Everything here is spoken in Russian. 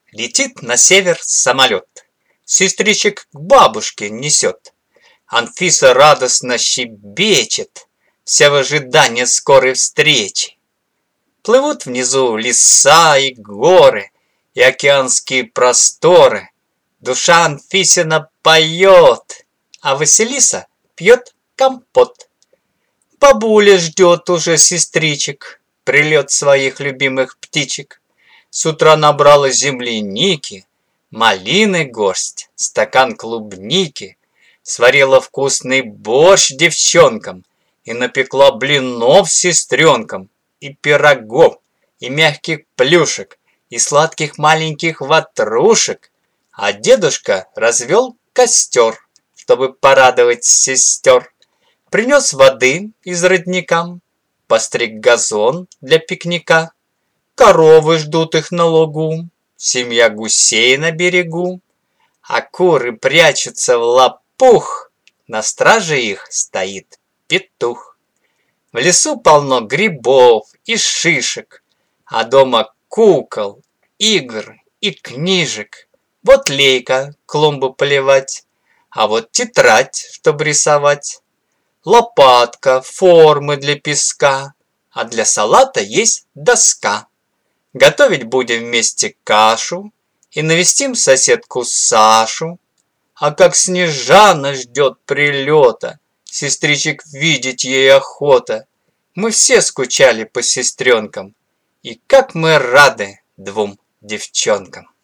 Летит на север самолет, сестричек к бабушке несет. Анфиса радостно щебечет, вся в ожидании скорой встречи. Плывут внизу леса и горы, и океанские просторы. Душа Анфисина поет, а Василиса пьет компот. Бабуля ждет уже сестричек, прилет своих любимых птичек. С утра набрала земляники, малины горсть, стакан клубники, сварила вкусный борщ девчонкам и напекла блинов сестренкам, и пирогов, и мягких плюшек, и сладких маленьких ватрушек. А дедушка развел костер, чтобы порадовать сестер. Принес воды из родника, постриг газон для пикника. Коровы ждут их на лугу, семья гусей на берегу, а куры прячутся в лопух, на страже их стоит петух. В лесу полно грибов и шишек, а дома кукол, игр и книжек. Вот лейка клумбу поливать, а вот тетрадь, чтоб рисовать. Лопатка, формы для песка, а для салата есть доска. Готовить будем вместе кашу и навестим соседку Сашу. А как Снежана ждет прилета, сестричек видеть ей охота. Мы все скучали по сестренкам, и как мы рады двум девчонкам.